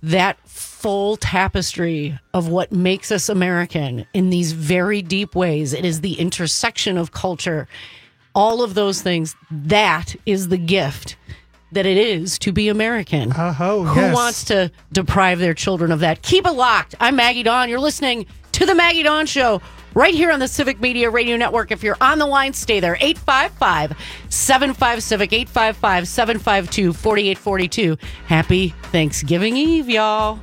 that full tapestry of what makes us American in these very deep ways. It is the intersection of culture, all of those things. That is the gift that it is to be American. Who wants to deprive their children of that? Keep it locked. I'm Maggie Dawn. You're listening to The Maggie Dawn Show right here on the Civic Media Radio Network. If you're on the line, stay there. 855-75-CIVIC, 855-752-4842. Happy Thanksgiving Eve, y'all.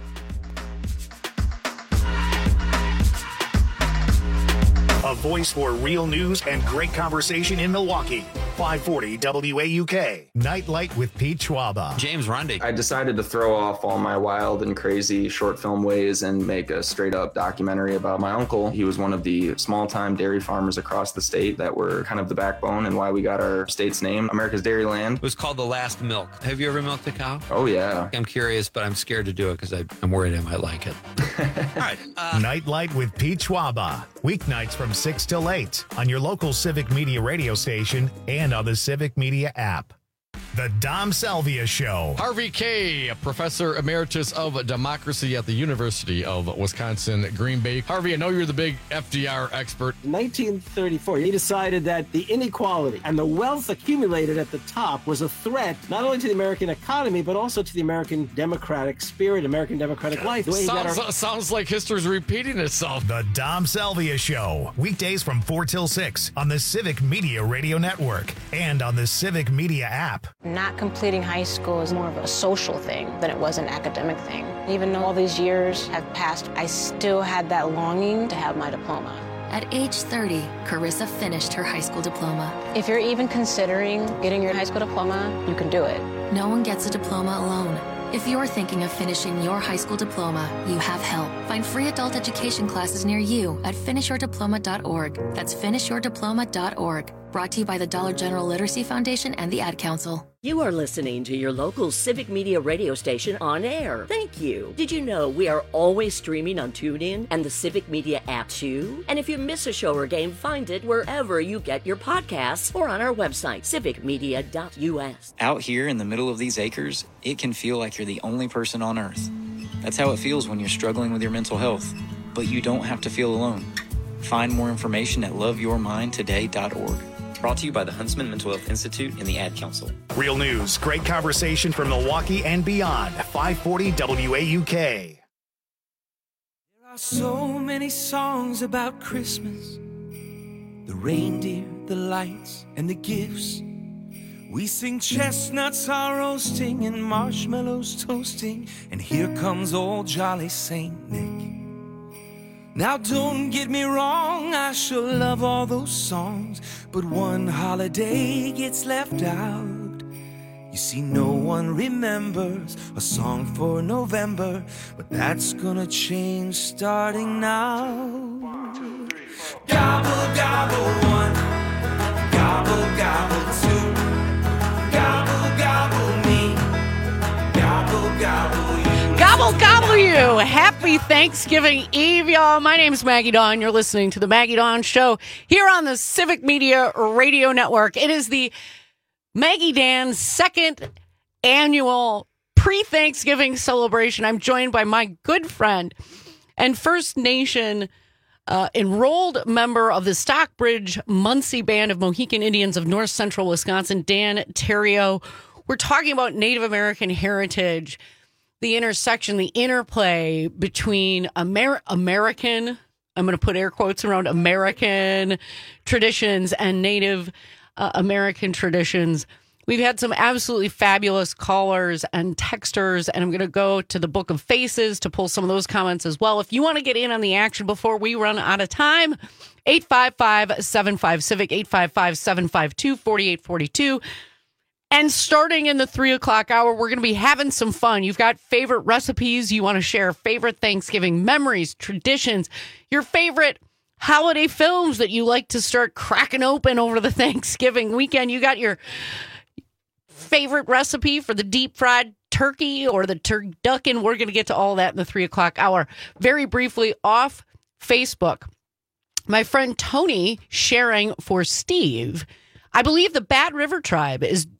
A voice for real news and great conversation in Milwaukee. 540 WAUK. Nightlight with Pete Schwaba. James Rundy. I decided to throw off all my wild and crazy short film ways and make a straight up documentary about my uncle. He was one of the small time dairy farmers across the state that were kind of the backbone and why we got our state's name, America's Dairyland. It was called The Last Milk. Have you ever milked a cow? Oh, yeah. I'm curious, but I'm scared to do it because I'm worried I might like it. All right. Nightlight with Pete Schwaba. Weeknights from 6 till 8 on your local Civic Media radio station and on the Civic Media app. The Dom Salvia Show. Harvey Kaye, Professor Emeritus of Democracy at the University of Wisconsin, Green Bay. Harvey, I know you're the big FDR expert. In 1934, he decided that the inequality and the wealth accumulated at the top was a threat not only to the American economy, but also to the American democratic spirit, American democratic life. The way Sounds like history's repeating itself. The Dom Salvia Show. Weekdays from 4 till 6 on the Civic Media Radio Network and on the Civic Media app. Not completing high school is more of a social thing than it was an academic thing. Even though all these years have passed, I still had that longing to have my diploma. At age 30, Carissa finished her high school diploma. If you're even considering getting your high school diploma, you can do it. No one gets a diploma alone. If you're thinking of finishing your high school diploma, you have help. Find free adult education classes near you at finishyourdiploma.org. That's finishyourdiploma.org. Brought to you by the Dollar General Literacy Foundation and the Ad Council. You are listening to your local Civic Media radio station on air. Thank you. Did you know we are always streaming on TuneIn and the Civic Media app too? And if you miss a show or game, find it wherever you get your podcasts or on our website, civicmedia.us. Out here in the middle of these acres, it can feel like you're the only person on earth. That's how it feels when you're struggling with your mental health. But you don't have to feel alone. Find more information at loveyourmindtoday.org. Brought to you by the Huntsman Mental Health Institute and the Ad Council. Real news, great conversation from Milwaukee and beyond. 540 WAUK. There are so many songs about Christmas. The reindeer, the lights, and the gifts. We sing chestnuts are roasting and marshmallows toasting. And here comes old jolly Saint Nick. Now don't get me wrong, I sure love all those songs, but one holiday gets left out. You see, no one remembers a song for November, but that's gonna change starting now. Gobble, gobble one, gobble, gobble two, gobble, gobble me, gobble, gobble you. Gobble, gobble you. Happy Thanksgiving Eve, y'all. My name's Maggie Dawn. You're listening to The Maggie Dawn Show here on the Civic Media Radio Network. It is the Maggie Dan's second annual pre-Thanksgiving celebration. I'm joined by my good friend and First Nation enrolled member of the Stockbridge Muncie Band of Mohican Indians of North Central Wisconsin, Dan Terrio. We're talking about Native American heritage, the intersection, the interplay between American, I'm going to put air quotes around American traditions and Native American traditions. We've had some absolutely fabulous callers and texters, and I'm going to go to the Book of Faces to pull some of those comments as well. If you want to get in on the action before we run out of time, 855-75-CIVIC, 855-752-4842. And starting in the 3 o'clock hour, we're going to be having some fun. You've got favorite recipes you want to share, favorite Thanksgiving memories, traditions, your favorite holiday films that you like to start cracking open over the Thanksgiving weekend. You got your favorite recipe for the deep fried turkey or the turducken. We're going to get to all that in the 3 o'clock hour. Very briefly, off Facebook, my friend Tony sharing for Steve, I believe the Bat River tribe is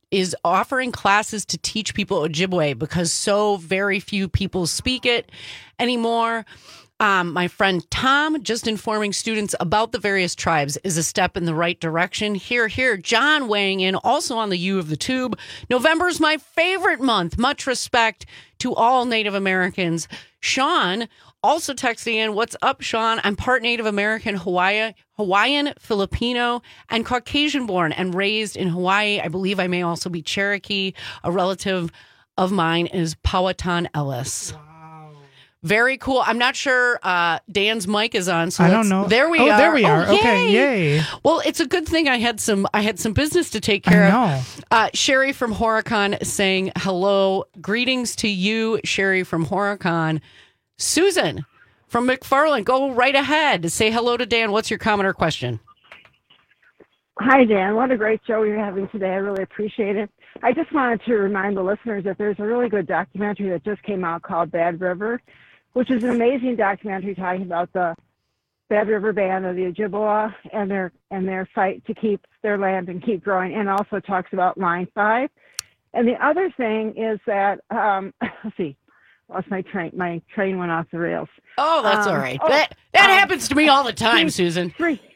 is offering classes to teach people Ojibwe because so very few people speak it anymore. My friend Tom, just informing students about the various tribes is a step in the right direction. Here, John weighing in also on the U of the Tube. November's my favorite month. Much respect to all Native Americans. Sean also texting in, what's up, Sean? I'm part Native American, Hawaiian, Filipino, and Caucasian born and raised in Hawaii. I believe I may also be Cherokee. A relative of mine is Powhatan Ellis. Very cool. I'm not sure Dan's mic is on. So I don't know. There we are. There we are. Okay, yay. Well, it's a good thing I had some business to take care of. Sherry from Horicon saying hello. Greetings to you, Sherry from Horicon. Susan from McFarland, go right ahead. Say hello to Dan. What's your comment or question? Hi, Dan. What a great show you're having today. I really appreciate it. I just wanted to remind the listeners that there's a really good documentary that just came out called Bad River, which is an amazing documentary talking about the Bad River Band of the Ojibwa and their fight to keep their land and keep growing, and also talks about Line 5. And the other thing is that, let's see, lost my train. My train went off the rails. Oh, that's all right. That happens to me all the time, Susan.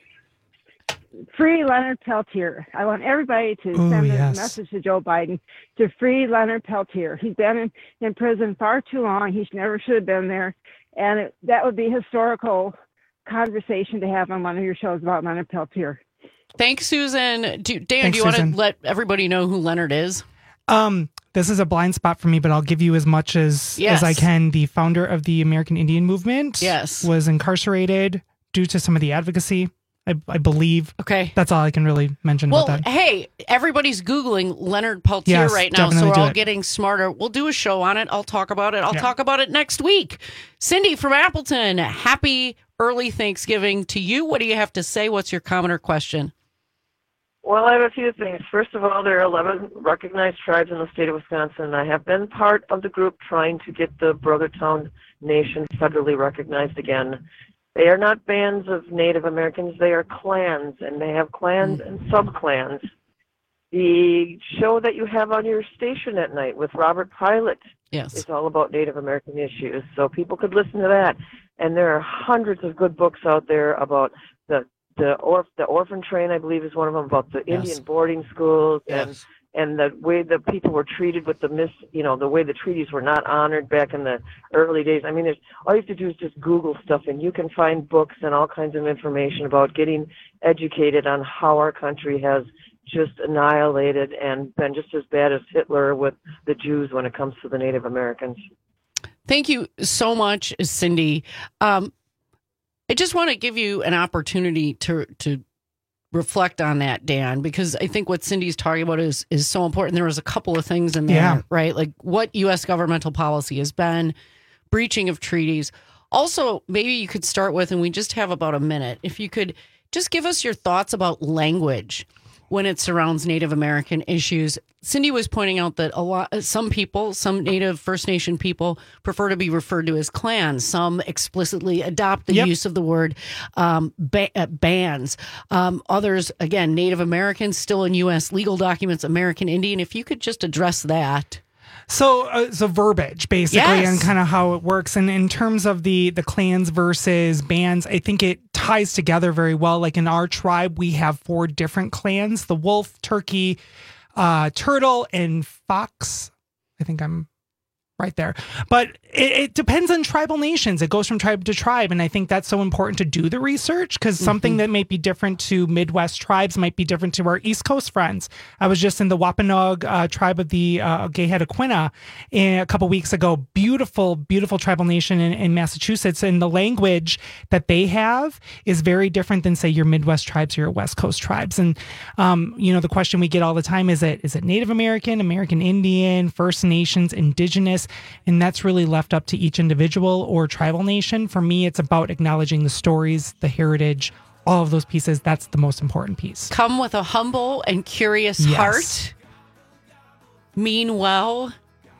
Free Leonard Peltier. I want everybody to send a message to Joe Biden to free Leonard Peltier. He's been in prison far too long. He never should have been there. And that would be a historical conversation to have on one of your shows about Leonard Peltier. Thanks, Susan. Dan, do you want to let everybody know who Leonard is? This is a blind spot for me, but I'll give you as much as I can. The founder of the American Indian Movement was incarcerated due to some of the advocacy, I believe. Okay. That's all I can really mention about that. Hey, everybody's Googling Leonard Peltier right now, so we're all getting smarter. We'll do a show on it. I'll talk about it. I'll talk about it next week. Cindy from Appleton, happy early Thanksgiving to you. What do you have to say? What's your comment or question? Well, I have a few things. First of all, there are 11 recognized tribes in the state of Wisconsin. I have been part of the group trying to get the Brothertown Nation federally recognized again. They are not bands of Native Americans. They are clans, and they have clans and sub-clans. The show that you have on your station at night with Robert Pilot is all about Native American issues, so people could listen to that. And there are hundreds of good books out there about the orphan train, I believe, is one of them, about the Indian boarding schools and the way the people were treated with the way the treaties were not honored back in the early days. I mean, all you have to do is just Google stuff, and you can find books and all kinds of information about getting educated on how our country has just annihilated and been just as bad as Hitler with the Jews when it comes to the Native Americans. Thank you so much, Cindy. I just want to give you an opportunity to reflect on that, Dan, because I think what Cindy's talking about is so important. There was a couple of things in there, right? Like what U.S. governmental policy has been, breaching of treaties. Also, maybe you could start with, and we just have about a minute, if you could just give us your thoughts about language when it surrounds Native American issues. Cindy was pointing out that some people, some Native First Nation people, prefer to be referred to as clans. Some explicitly adopt the use of the word bands. Others, again, Native Americans, still in U.S. legal documents, American Indian. If you could just address that. So verbiage, basically, and kind of how it works. And in terms of the clans versus bands, I think it ties together very well. Like in our tribe, we have 4 different clans: the wolf, turkey, turtle, and fox. I think I'm right there. But it depends on tribal nations. It goes from tribe to tribe. And I think that's so important to do the research, because something that might be different to Midwest tribes might be different to our East Coast friends. I was just in the Wampanoag tribe of the Gayhead-Aquina a couple weeks ago. Beautiful, beautiful tribal nation in Massachusetts. And the language that they have is very different than, say, your Midwest tribes or your West Coast tribes. And, the question we get all the time is it Native American, American Indian, First Nations, Indigenous? And that's really left up to each individual or tribal nation. For me, it's about acknowledging the stories, the heritage, all of those pieces. That's the most important piece. Come with a humble and curious heart. Mean well.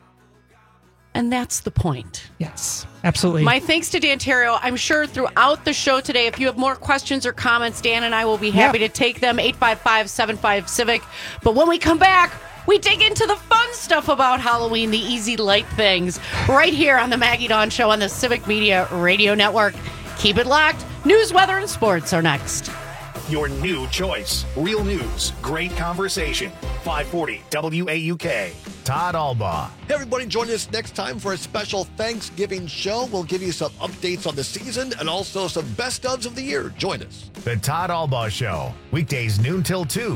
And that's the point. Yes, absolutely. My thanks to Dan Terrio. I'm sure throughout the show today, if you have more questions or comments, Dan and I will be happy to take them. 855-75-CIVIC. But when we come back, We dig into the fun stuff about Halloween, the easy, light things, right here on the Maggie Dawn Show on the Civic Media Radio Network. Keep it locked. News, weather, and sports are next. Your new choice. Real news, great conversation. 540 WAUK. Todd Albaugh. Hey, everybody, join us next time for a special Thanksgiving show. We'll give you some updates on the season and also some best ofs of the year. Join us. The Todd Albaugh Show. Weekdays noon till 2.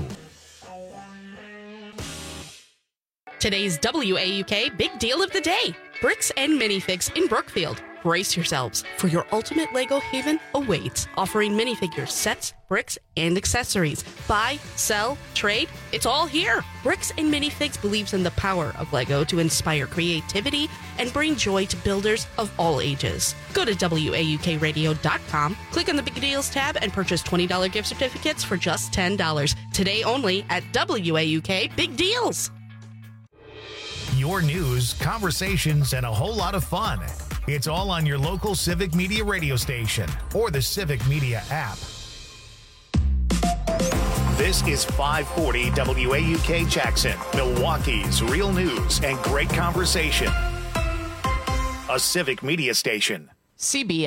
Today's WAUK Big Deal of the Day. Bricks and Minifigs in Brookfield. Brace yourselves, for your ultimate Lego haven awaits, offering minifigures, sets, bricks, and accessories. Buy, sell, trade, it's all here. Bricks and Minifigs believes in the power of Lego to inspire creativity and bring joy to builders of all ages. Go to WAUKradio.com, click on the Big Deals tab, and purchase $20 gift certificates for just $10. Today only at WAUK Big Deals. Your news, conversations, and a whole lot of fun. It's all on your local Civic Media radio station or the Civic Media app. This is 540 WAUK Jackson, Milwaukee's real news and great conversation. A Civic Media station. CBS.